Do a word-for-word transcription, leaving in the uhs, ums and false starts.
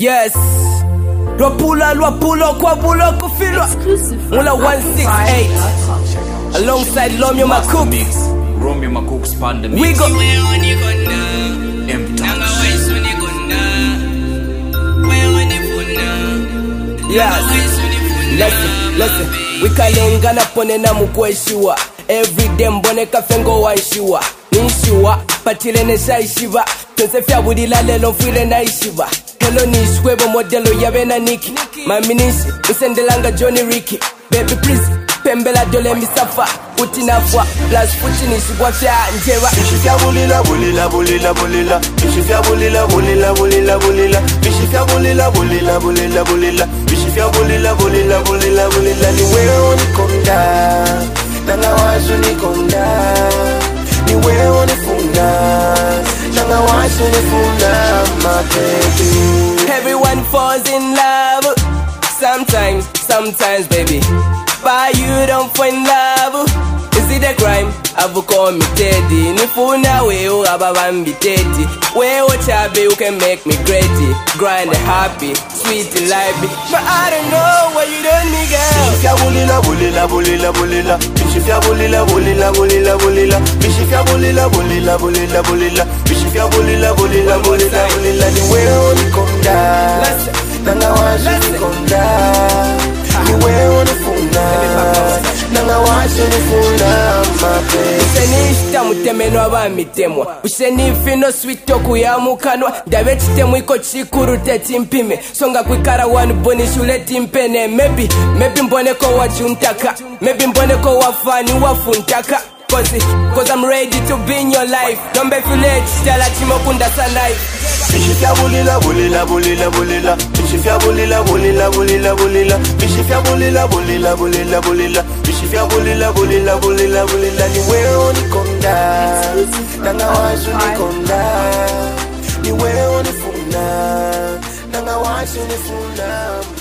Yes. Lwapula lwapulo kwa bulo kufilwa. Mula one six eight. Alongside Lomyo Macook. Romeo Macook's Pandemic. We go. Yes. Listen, listen. We kalengana pone na mukweshiwa. Every day mbone kafengo waishiwa. Nishiwa, patile nesha ishiva. Tense fya budila lelo file na ishiva. Hello nishwebo modelo yabe na Niki. Mami nishi, usendelanga Johnny Ricky. Baby please, pembela dole misafa. Utinafwa, plus futi nishibwa fya njeva. Bishifya bulila, bulila, bulila, bulila. Bishifya bulila, bulila, bulila, bulila. Bishifya bulila, bulila, bulila, bulila. Bishifya bulila, bulila, bulila, bulila. Niwewe unikonda, nanga wazu nikonda. Niwewe unifunda, nanga wazu nifunda, my baby. Everyone falls in love. Sometimes, sometimes baby. But you don't find love. Is it a crime? I've committed. Nifuna we ababambi tete. Where what you can make me great. Grind happy, sweet life. But I don't know why you don't nigga. Bishifya bulila, bulila, bulila, bulila. Bishifya bulila, bulila, bulila, bulila. Bishifya bulila, bulila, bulila, bulila. Bishifya bulila, bulila, bulila, bulila. Niwewe unikonda, nanga wazu unikonda. Niwewe unifunda, nanga wazu unifunda, my baby. Usenishita mutemeno abamitemwa. Usenifino sweet toku ya mukanwa. Ndabe chitemu iko chikuru teti mpime. Songa kwikara wanu boni shule timpene. Maybe, maybe mbone ko wajuntaka. Maybe mbone ko wafani wafuntaka. Cause, cause I'm ready to be in your life. Don't be foolish, tell chimo kunda sanai. Bishifya bulila, bulila, bulila, bulila. Bishifya bulila, bulila, bulila, bulila. Bishifya bulila, bulila, bulila, bulila. Bishifya bulila, bulila, bulila, bulila. Niwewe unikonda, nanga wazu nikonda. Niwewe unifunda, nanga wazu nifunda.